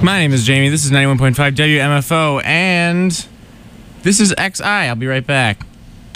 My name is Jamie. This is 91.5 WMFO, and this is XI. I'll be right back.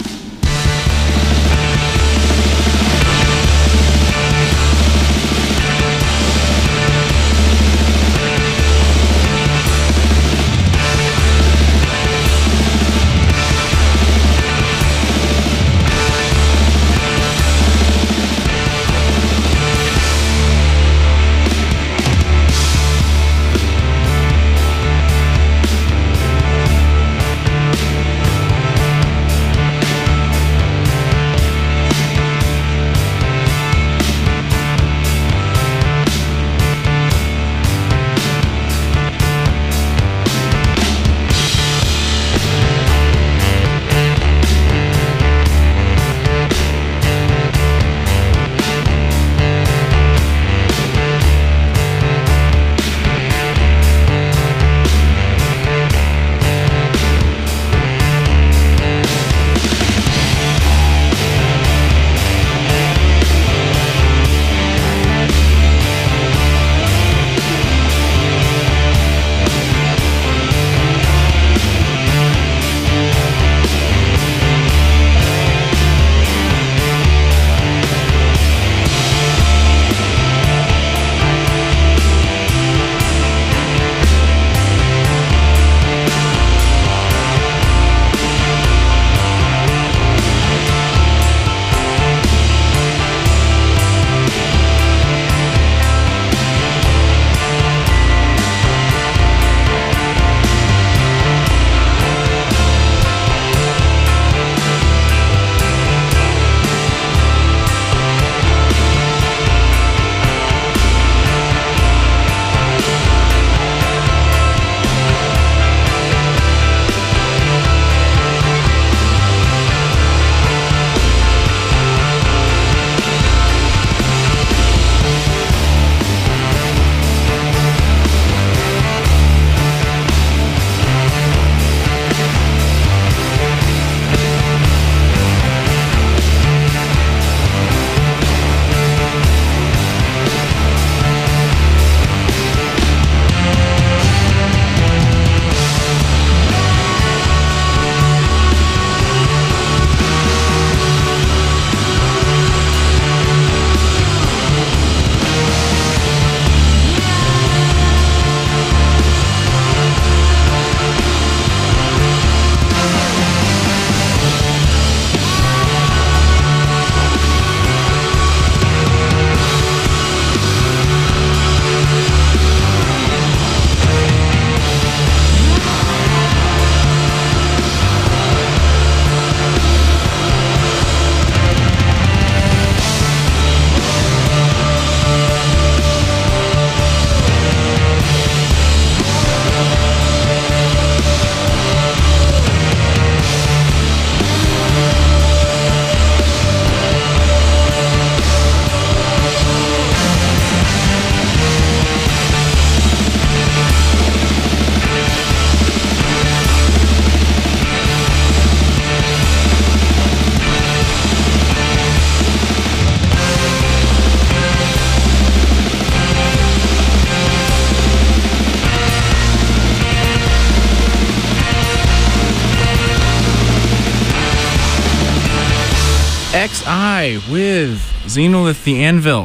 XI with Xenolith the Anvil.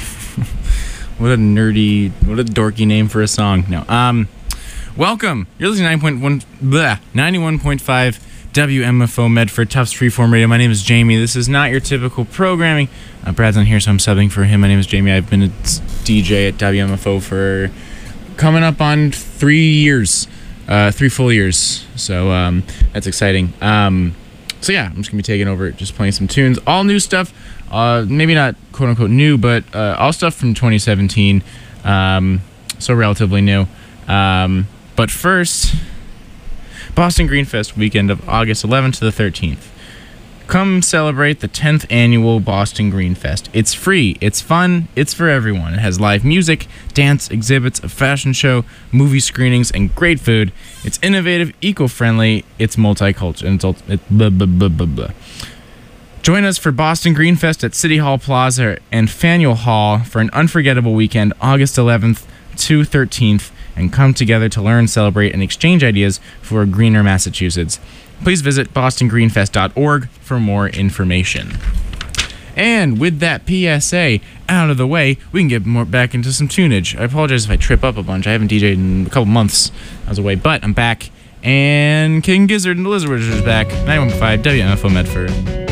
What a dorky name for a song. No. Welcome. You're listening to 91.5 WMFO Medford Tufts Freeform Radio. My name is Jamie. This is not your typical programming. Brad's not here, so I'm subbing for him. My name is Jamie. I've been a DJ at WMFO for coming up on 3 years. 3 full years. So that's exciting. So yeah, I'm just going to be taking over, just playing some tunes. All new stuff. Maybe not quote-unquote new, but all stuff from 2017. So relatively new. But first, Boston Green Fest weekend of August 11th to the 13th. Come celebrate the 10th annual Boston Green Fest. It's free, it's fun, it's for everyone. It has live music, dance, exhibits, a fashion show, movie screenings, and great food. It's innovative, eco-friendly, it's multicultural, and Join us for Boston Green Fest at City Hall Plaza and Faneuil Hall for an unforgettable weekend, August 11th to 13th. and come together to learn, celebrate, and exchange ideas for a greener Massachusetts. Please visit bostongreenfest.org for more information. And with that PSA out of the way, we can get more back into some tunage. I apologize if I trip up a bunch. I haven't DJed in a couple months. I was away, but I'm back. And King Gizzard and the Lizard Wizard is back. 915 WMFO Medford.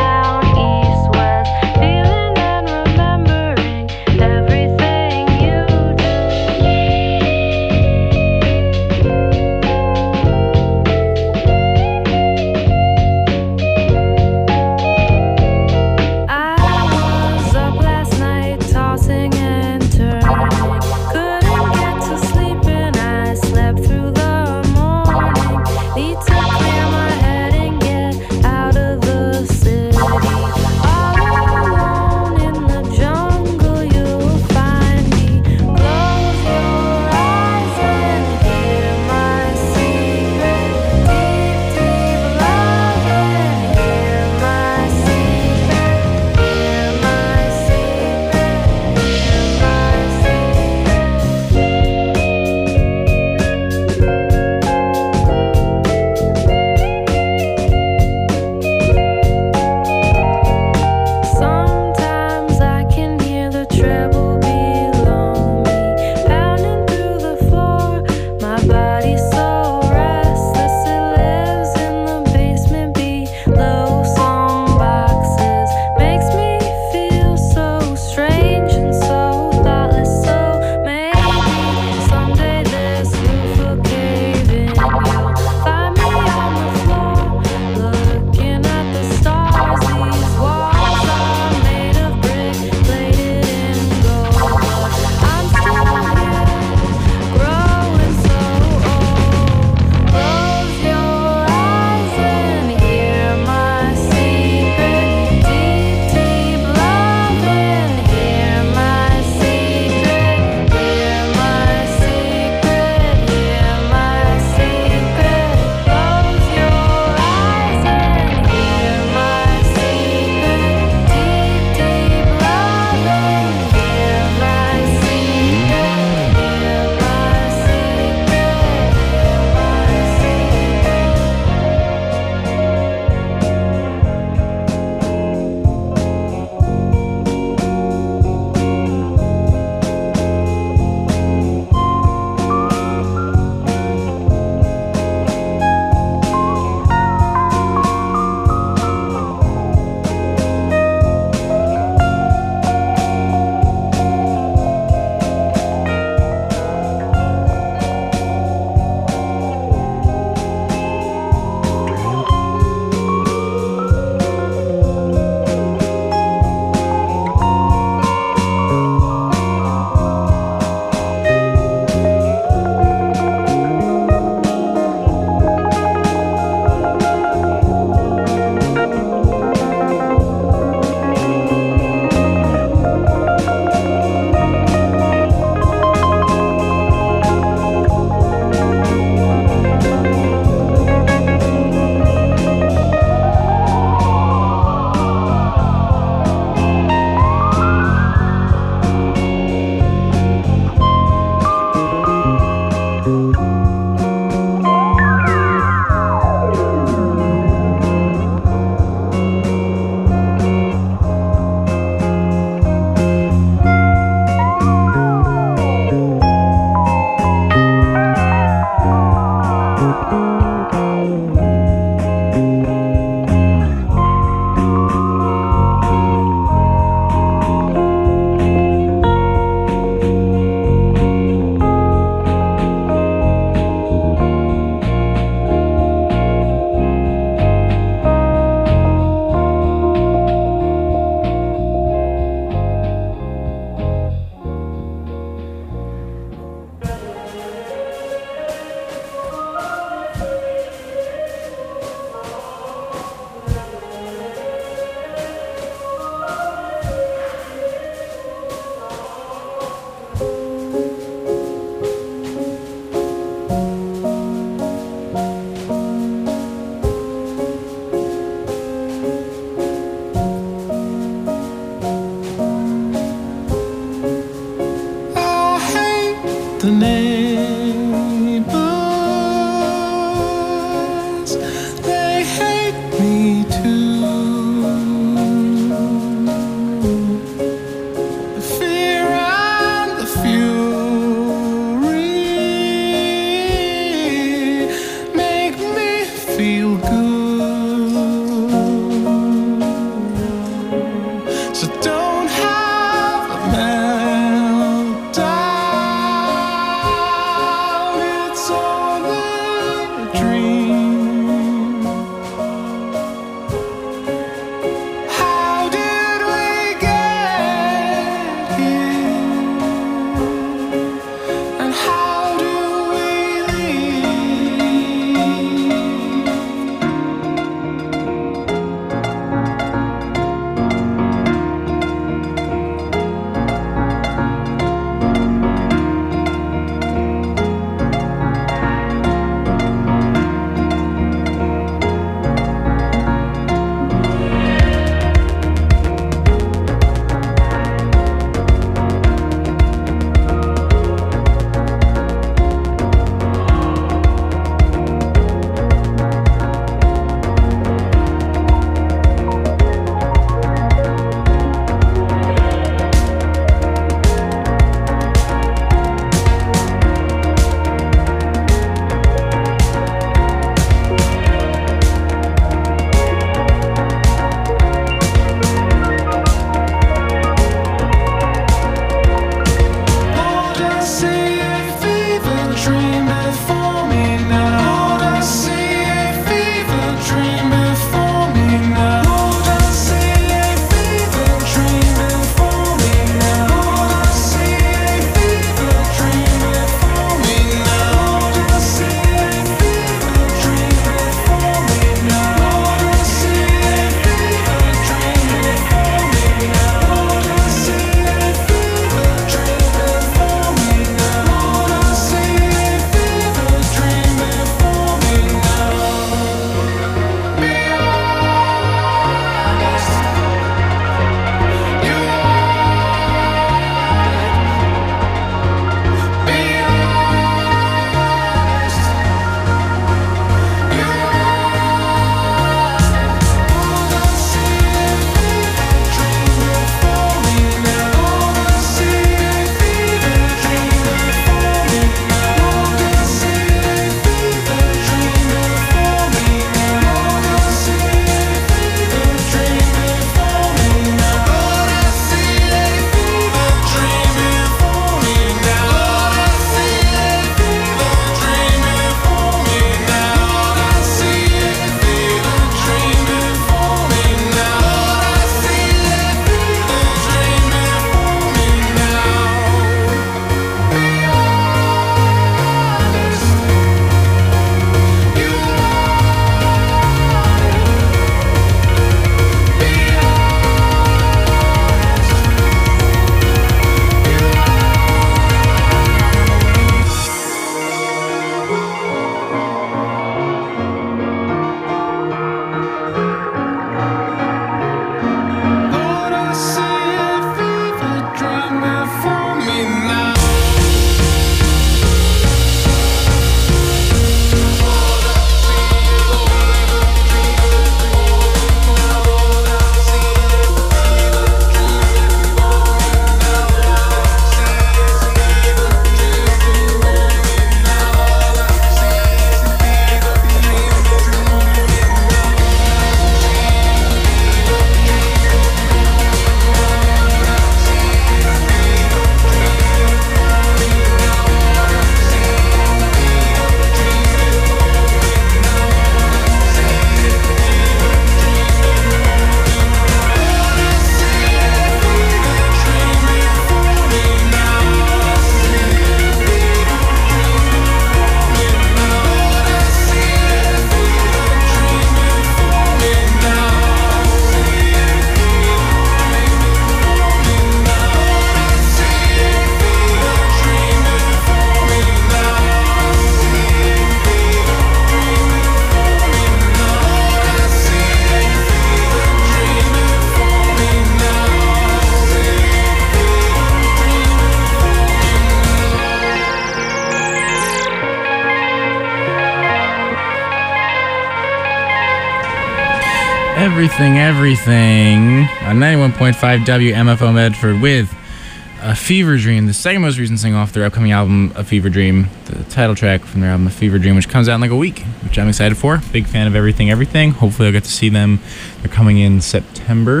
Everything on 91.5 WMFO Medford with A Fever Dream, the second most recent single off their upcoming album, A Fever Dream, the title track from their album, A Fever Dream, which comes out in like a week, which I'm excited for. Big fan of Everything. Hopefully I'll get to see them. They're coming in September,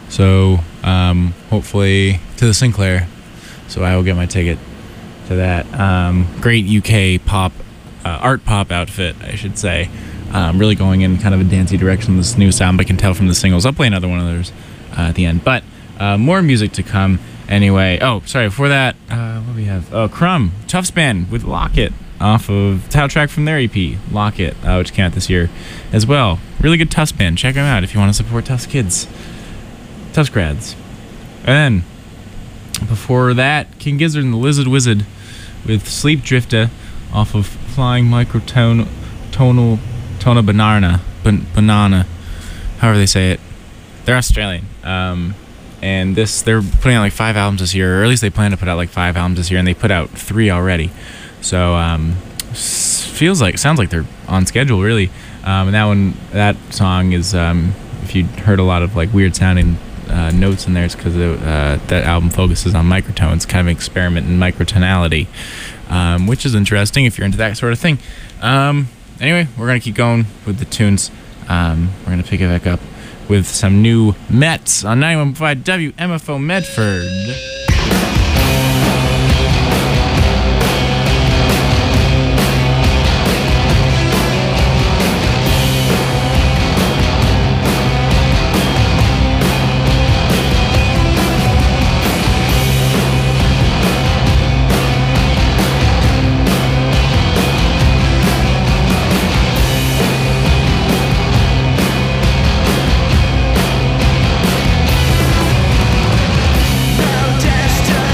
so hopefully to the Sinclair, so I will get my ticket to that. Great UK pop art pop outfit, I should say. Really going in kind of a dancey direction with this new sound, but I can tell from the singles. I'll play another one of those at the end. But more music to come anyway. Oh, sorry, before that, what do we have? Oh, Crumb, Tufts Band with Locket off of title track from their EP, Locket, which came out this year as well. Really good Tufts Band. Check them out if you want to support Tufts kids, Tufts grads. And then, before that, King Gizzard and the Lizard Wizard with Sleep Drifter off of Flying Microtonal Banana, however they say it. They're Australian. And they're putting out like 5 albums this year, or at least they plan to put out like 5 albums this year, and they put out 3 already. So sounds like they're on schedule, really. And that song is, if you heard a lot of like weird sounding notes in there, it's because that album focuses on microtones, kind of an experiment in microtonality, which is interesting if you're into that sort of thing. Anyway, we're gonna keep going with the tunes. We're gonna pick it back up with some new Mets on 91.5 WMFO Medford. Destiny.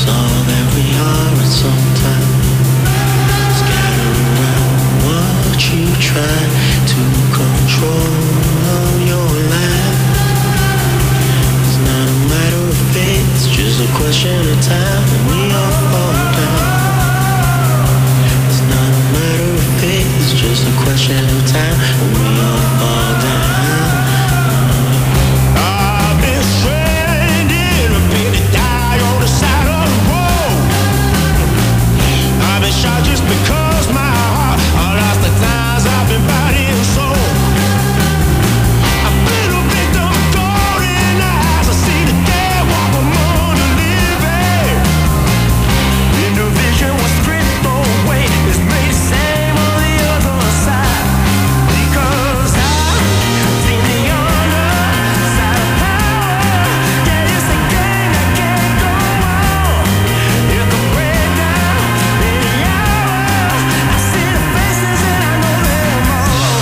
all that we are at some time. Scatter around what you try to control your life. It's not a matter of fate, it's just a question of time, and we all fall down. It's not a matter of fate, it's just a question of time, and we all fall down. I've been stranded, a bit to die on the side of the road. I've been shot just because my heart, I lost the times I've been body and soul. I've been a victim of golden eyes. I see the dead walk among the living. In the vision was stripped away, it's made the same on the other side. Because I've seen the other side of power. Yeah, it's a game that can't go on. It can break down in the hour. I see the faces and I know them all.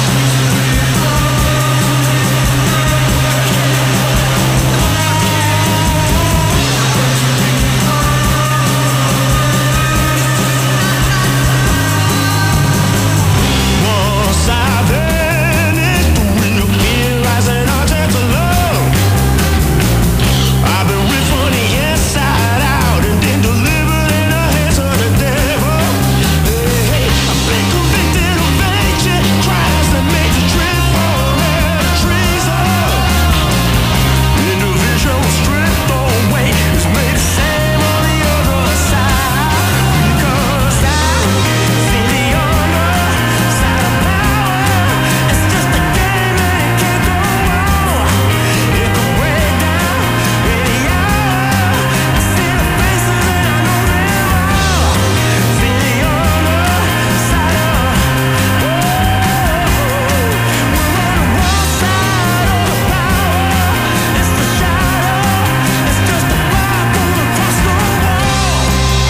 Once I've vanished, the wind of fear rising on to love. I've been ripped from the inside out and then delivered in the hands of the devil. Hey, I've been convicted of ancient crimes that made you trip forever treason. And the vision was stripped away, it's made the same on the other side. Because I've seen the other side of power. It's just a game and it can't go on. It can break down in the hour. I see the faces and I know them all. See the other side of we're on the wrong side of the power. It's the shadow. It's just a fire going across the wall.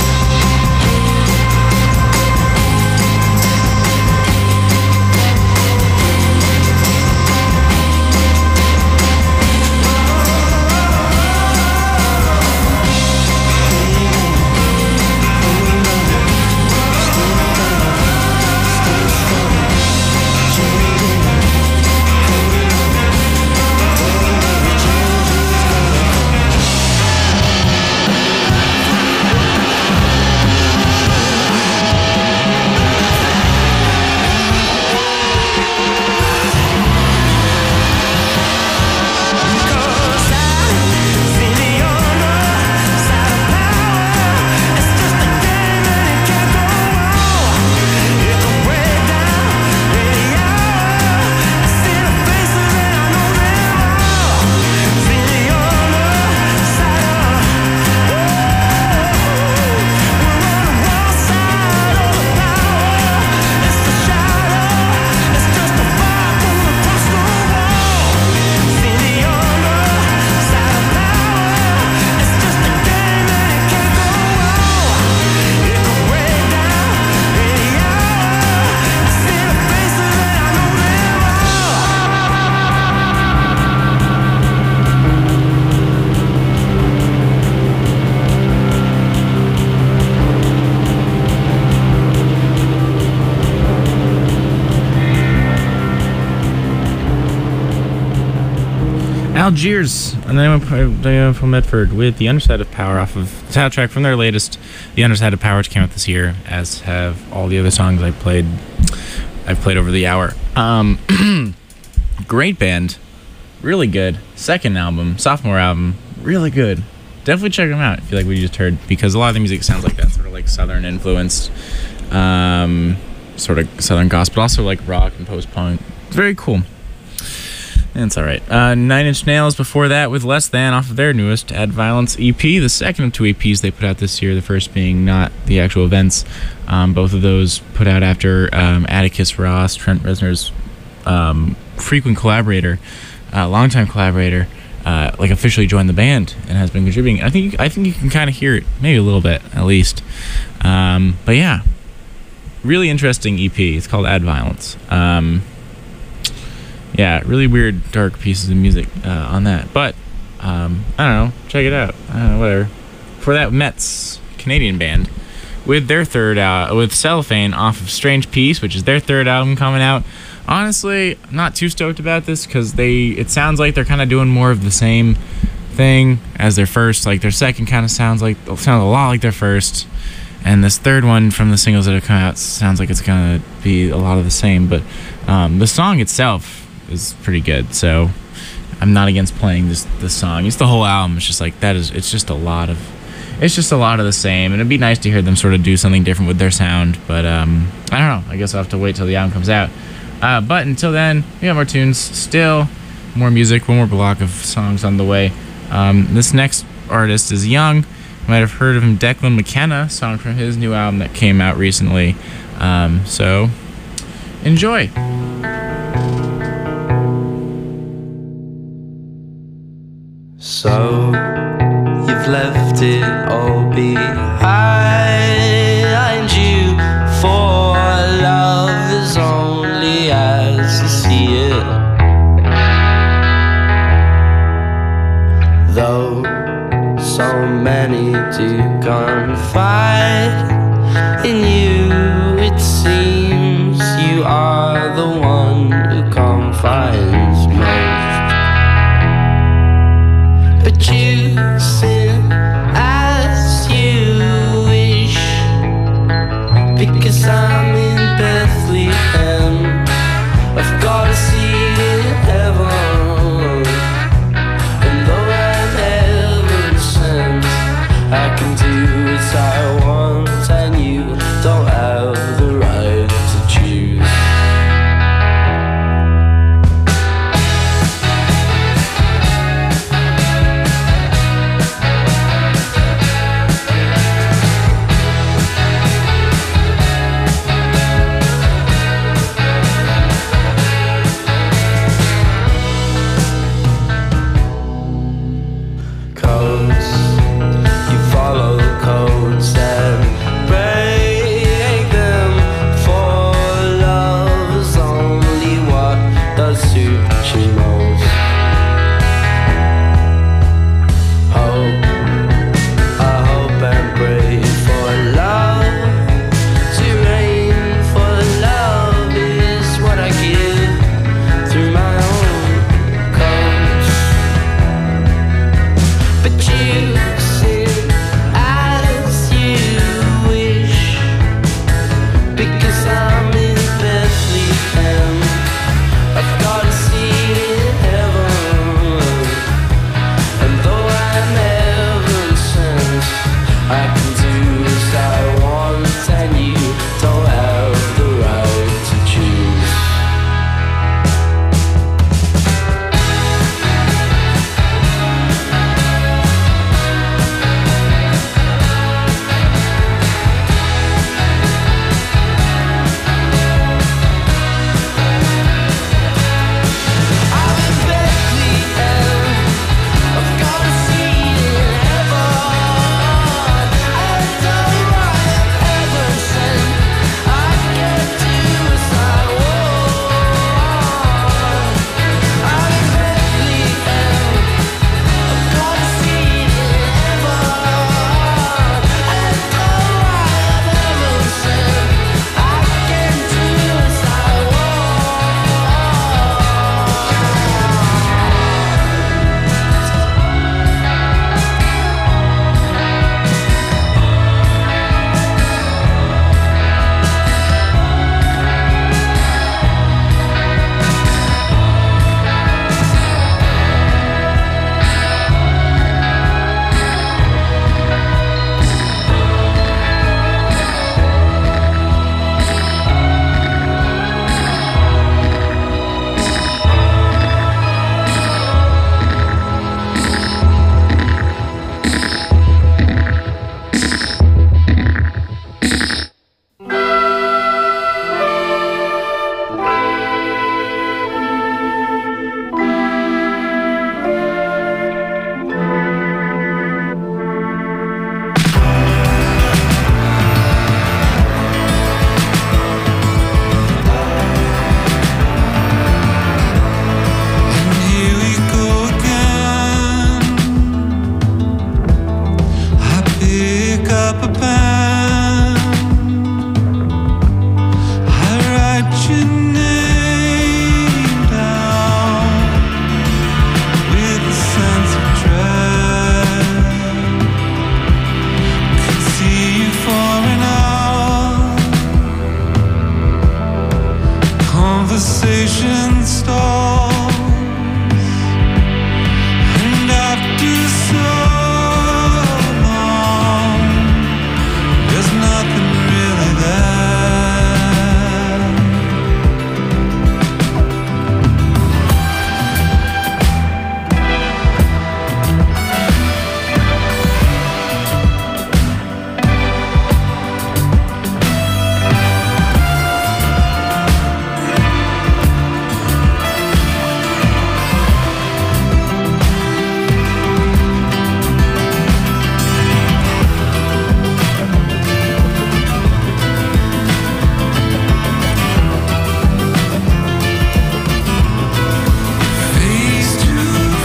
Because I've seen the other side of power. It's just a game and it can't go on. It can break down in the hour. I see the faces and I know them all. See the other side of we're on the wrong side of the power. It's the shadow. It's just a fire going across the wall. See the other side of power. It's just a game and it can't go on. It can break down in the hour. I see the faces and I know them Algiers, and then from Medford with The Underside of Power off of the soundtrack from their latest The Underside of Power, which came out this year, as have all the other songs I've played over the hour. Great band, really good. Second album, sophomore album, really good. Definitely check them out if you like what you just heard, because a lot of the music sounds like that, sort of like Southern influenced, sort of Southern gospel, but also like rock and post-punk. It's very cool. It's all right. Nine Inch Nails before that with Less Than off of their newest Add Violence EP, the second of two EPs they put out this year, the first being Not the Actual Events. Both of those put out after Atticus Ross, Trent Reznor's frequent collaborator, longtime collaborator, like officially joined the band and has been contributing. I think you can kind of hear it, maybe a little bit at least. But yeah, really interesting EP. It's called Add Violence. Yeah, really weird, dark pieces of music on that. But, I don't know. Check it out. Whatever. For that, Mets. Canadian band, with their third with Cellophane off of Strange Peace, which is their third album coming out. Honestly, I'm not too stoked about this because it sounds like they're kind of doing more of the same thing as their first. Like their second kind of sounds a lot like their first, and this third one from the singles that have come out sounds like it's gonna be a lot of the same. But the song itself is pretty good, so I'm not against playing this song. It's the whole album. It's just like that is. It's just a lot of the same, and it'd be nice to hear them sort of do something different with their sound. But I don't know. I guess I'll have to wait till the album comes out. But until then, we have more tunes still, more music, one more block of songs on the way. This next artist is young. You might have heard of him, Declan McKenna, song from his new album that came out recently. So enjoy. So you've left it all behind you, for love is only as you see it. Though so many do confide in you, it seems you are the one who confides most. But you sin as you wish, because I'm in Bethlehem. I've got a seat in heaven, and though I'm heaven sent, I can do as I want, and you don't have the right to choose. Codes, you follow codes and up a pen. I write your name down with a sense of dread. Could see you for an hour. Conversation stalls, and after so long, there's nothing really there. Face to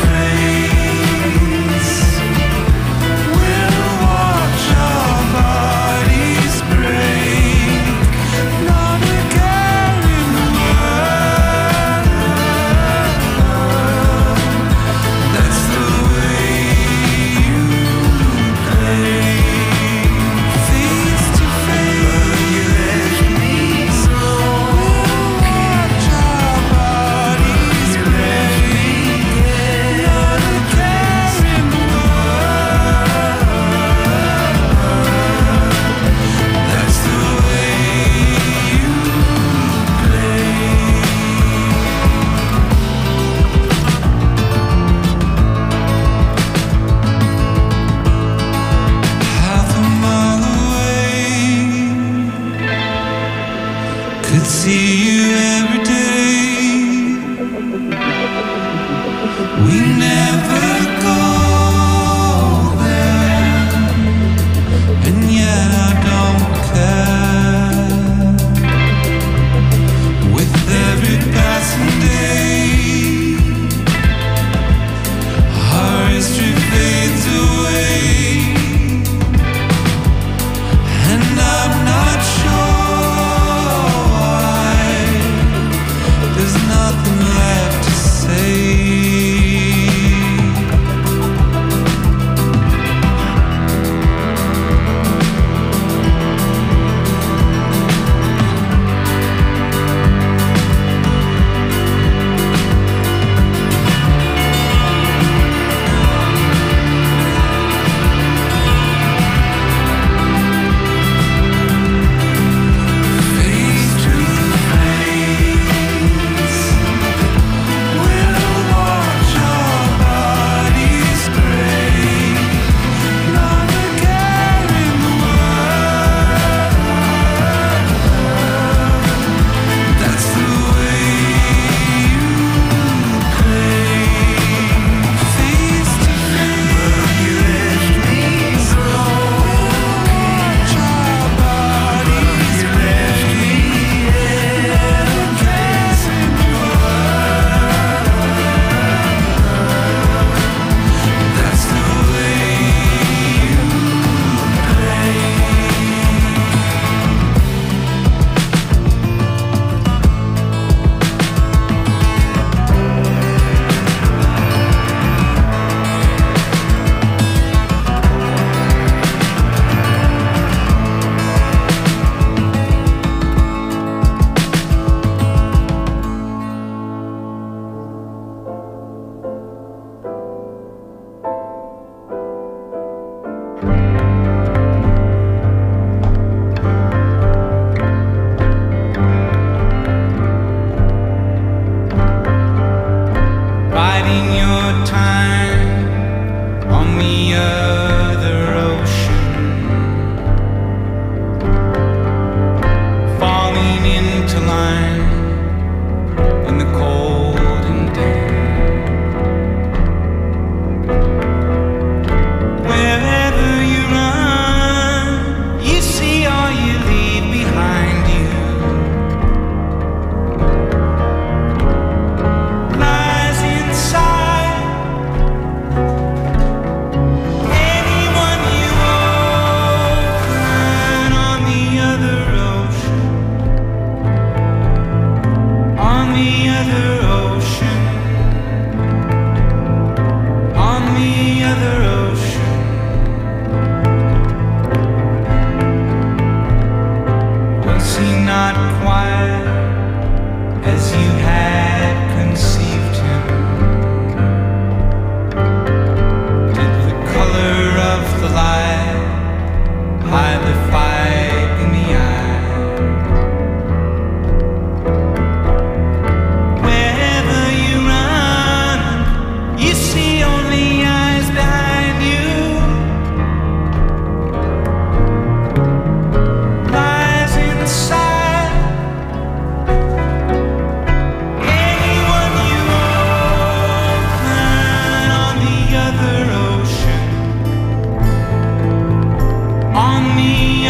face, we'll watch our bodies break. Not a care in the world. That's the way you play. Face to face, we'll watch our bodies break. Not a care in the world. That's the way you play. Half a mile away, could see you every day. We never go there, and yet I don't care. With every passing day, our history fades away, and I'm not sure why.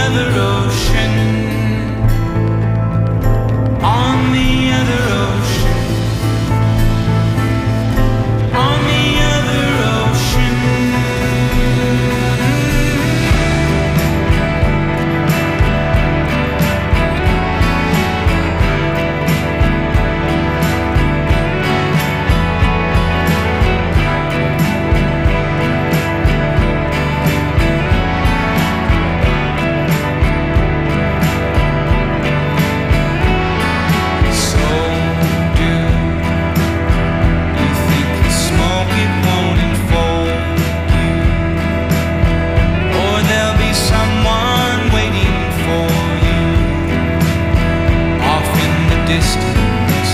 other ocean. On the other ocean. On the other ocean. So do you think the smoke it won't enfold you? Or there'll be someone waiting for you off in the distance.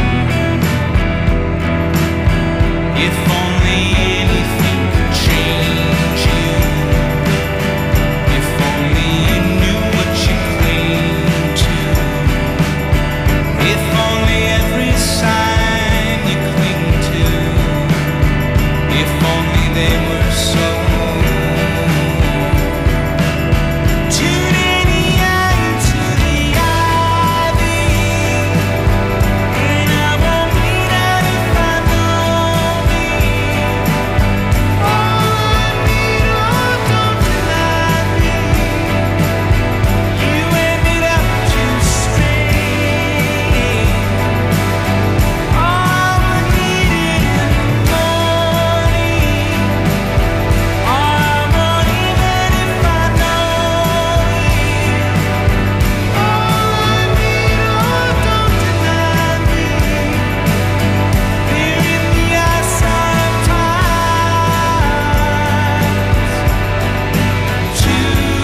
If only anything could change you. If only you knew what you cling to. If only every sign you cling to. If only they were so. Tune in the eye to the ivy, and I won't bleed out if I know me. Oh, don't deny me. You ended up too straight. All I needed in the morning. All I want even if I know it. All I need, don't deny me. We're in the outside times. Too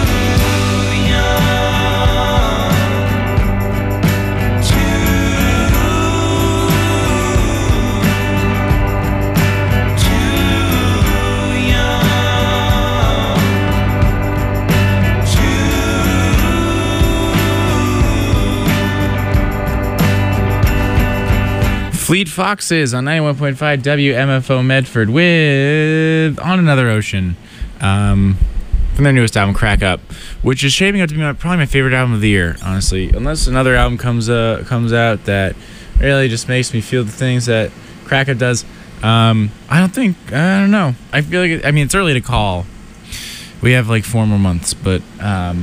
Fleet Foxes on 91.5 WMFO Medford with On Another Ocean, from their newest album, Crack Up, which is shaping up to be probably my favorite album of the year, honestly. Unless another album comes out that really just makes me feel the things that Crack Up does. I don't know. I feel like, it's early to call. We have like 4 more months, but I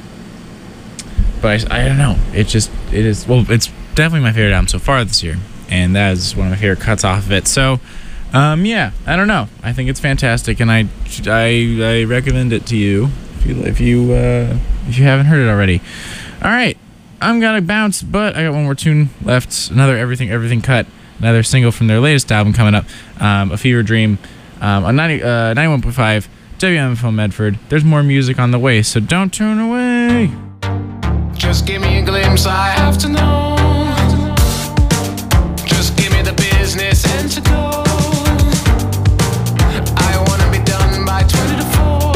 don't know. It's definitely my favorite album so far this year. And that is one of my favorite cuts off of it. So, yeah, I don't know. I think it's fantastic, and I recommend it to you if you haven't heard it already. All right, I'm gonna bounce, but I got one more tune left. Another Everything cut. Another single from their latest album coming up, A Fever Dream, on 91.5 WMFO Medford. There's more music on the way, so don't tune away. Just give me a glimpse, I have to know. Just give me the business and to go. I wanna be done by 20 to 4.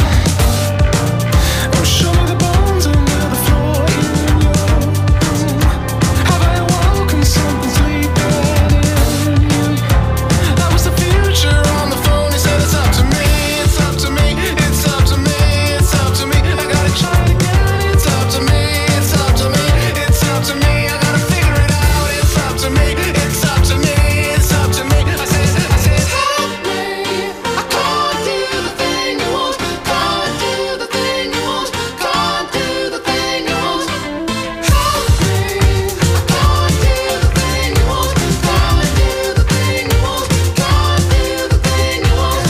Oh, show me the bones under the floor in your room. Have I awoken something sleeping in you? That was the future on the phone. He said it's up to me, it's up to me, it's up to me, it's up to me. I gotta try it again, it's up to me, it's up to me, it's up to me. I gotta figure it out, it's up to me, it's up to me, it's up to me. I said, help me, I can't do the thing you want, can't do the thing you want, can't do the thing you want. Help me, I can't do the thing you want, can't do the thing you want, can't do the thing you want.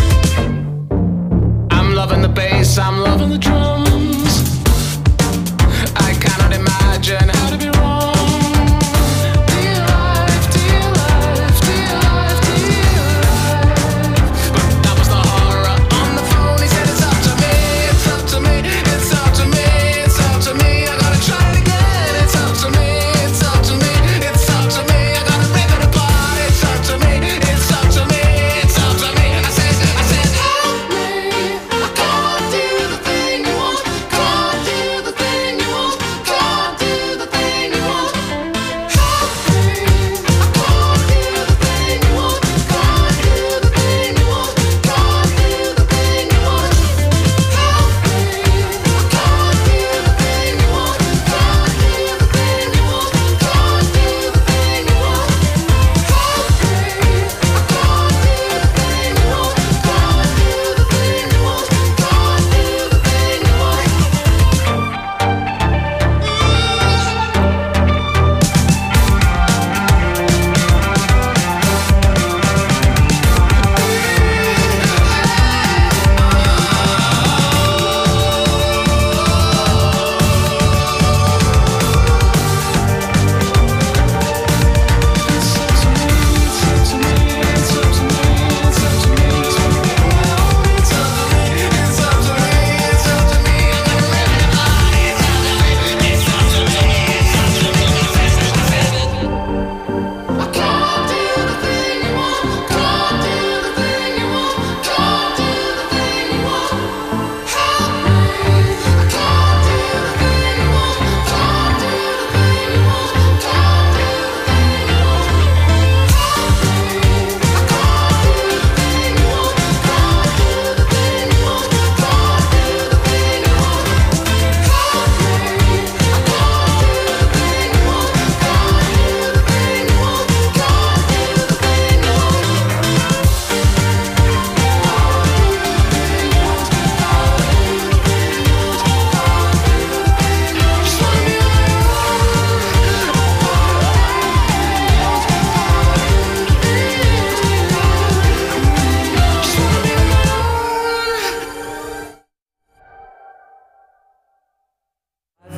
I'm loving the bass, I'm loving the drums. I cannot imagine how to be wrong. Dear life, dear life, dear life, dear life. But that was the horror on the phone. He said it's up to me, it's up to me, it's up to me, it's up to me. I gotta try it again. It's up to me, it's up to me, it's up to me. I gotta rip it apart. It's up to me, it's up to me, it's up to me. I said, help me. I can't do the thing you want,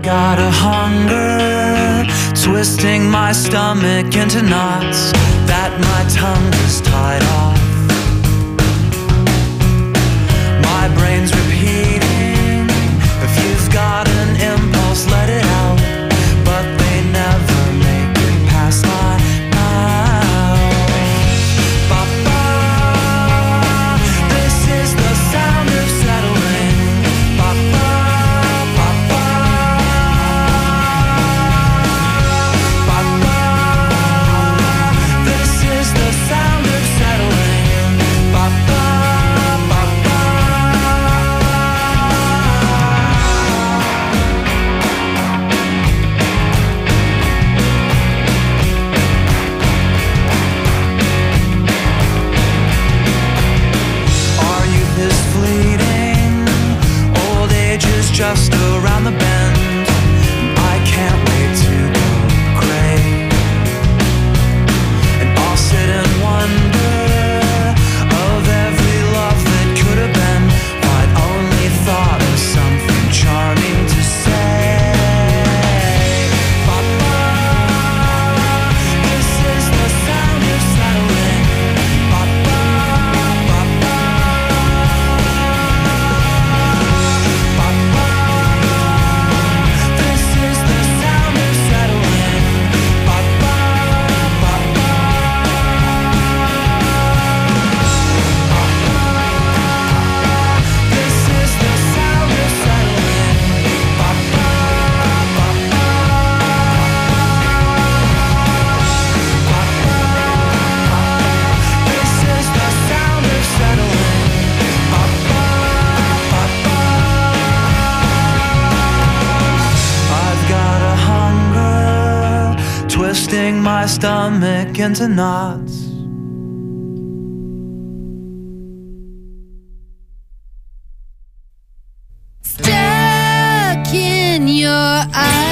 got a hunger, twisting my stomach into knots that my tongue is tied off. My brain's repeating, if you've got an impulse, let it out. But they never make it past my mouth. Ba-ba, this is the sound of settling. Ba-ba, ba-ba, ba-ba, this is the sound of settling. Ba-ba, ba-ba. Our youth is fleeting, old age is just around the bend. I can't wait to go gray, and I'll sit and wonder of every love that could have been, but only thought of something charming to say. Ba-ba, this is the sound of settling. Ba-ba, ba-ba, ba-ba, this is the sound of settling. Ba-ba, ba-ba, this is the sound of settling. Ba-ba, ba-ba, this is the sound of settling. Ba-ba, ba-ba. I've got a hunger, twisting my stomach into knots. Stuck in your eyes.